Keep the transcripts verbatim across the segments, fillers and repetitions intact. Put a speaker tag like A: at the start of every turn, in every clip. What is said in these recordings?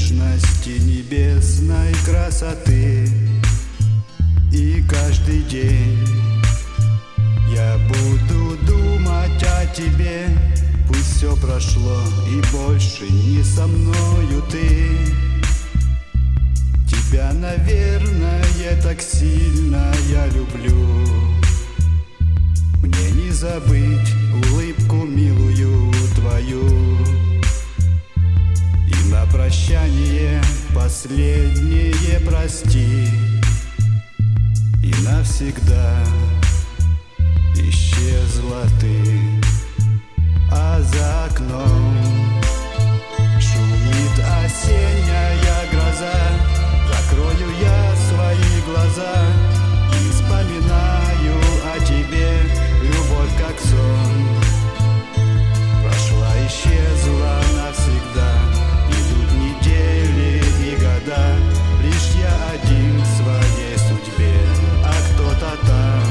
A: нежности, небесной красоты. И каждый день я буду думать о тебе. Пусть все прошло и больше не со мною ты. Тебя, наверное, так сильно я люблю. Мне не забыть улыбку милую твою. И на прощание последнее прости. И навсегда исчезла ты. А за окном шумит осенняя гроза. Закрою я свои глаза и вспоминаю о тебе. Любовь как сон прошла, исчезла навсегда. Идут недели и года, лишь я один в своей судьбе. А кто-то там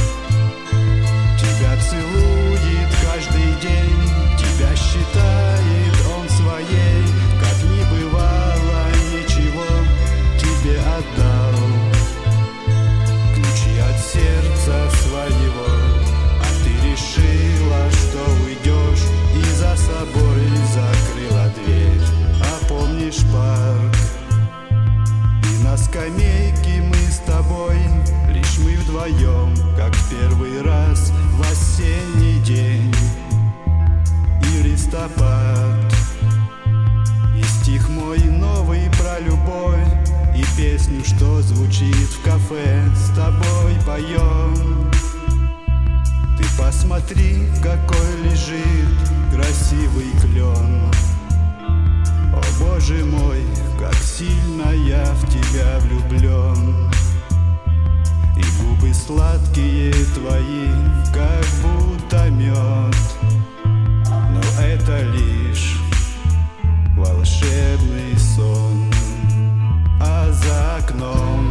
A: тебя целует каждый день. Тебя считает он своей, как не бывало ничего. Тебе отдал ключи от сердца своего. А ты решила, что уйдешь, и за собой закрыла дверь. А помнишь парк? И на скамейке мы с тобой, лишь мы вдвоем, как в первый раз в осенний день. И листопад, и стих мой новый про любовь. И песню, что звучит в кафе, с тобой поем. Ты посмотри, какой лежит красивый клен. О, Боже мой, как сильно я в тебя влюблен. И губы сладкие твои, как будто мед. Но это лишь волшебный сон. А за окном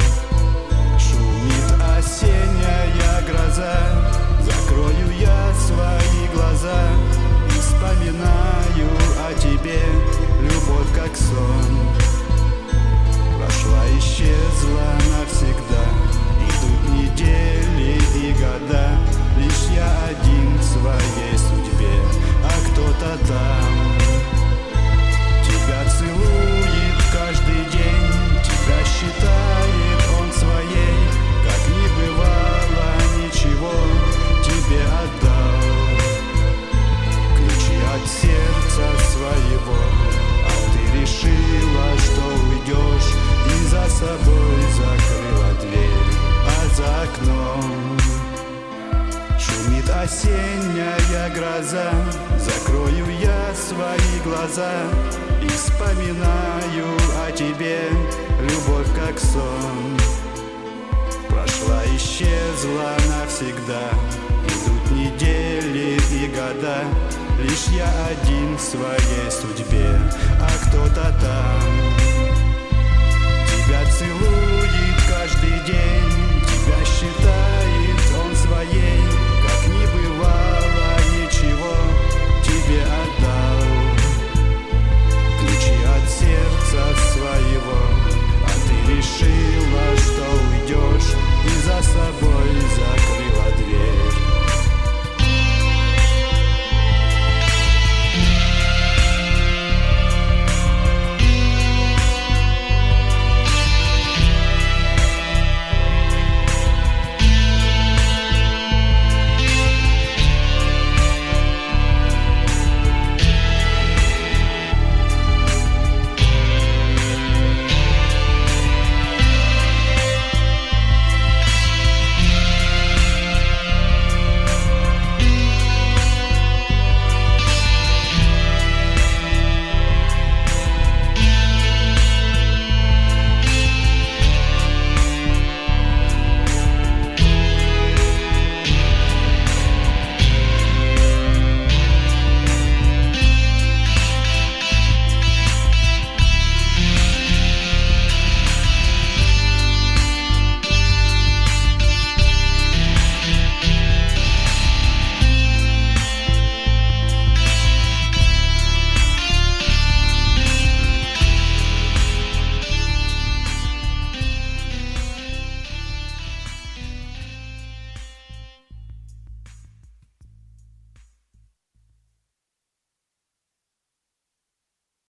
A: шумит осенняя гроза. Закрою я свои глаза и вспоминаю о тебе. Любовь как сон прошла, исчезла навсегда. Идут недели и года, лишь я один в своей судьбе. А кто-то там тебя целует каждый день. Тебя считает он своей, как не бывало ничего. Тебе отдал ключи от сердца своего. А ты решила, что уйдешь, и за собой закрыла дверь. А за окном шумит осенняя гроза. Закрою я свои глаза и вспоминаю о тебе. Любовь как сон прошла, исчезла навсегда. Идут недели и года, лишь я один в своей судьбе. А кто-то там тебя целует каждый день. Тебя считает он своей, как не бывало ничего. Тебе отдал ключи от сердца своего. А ты решила, что уйдешь, и за собой закрыл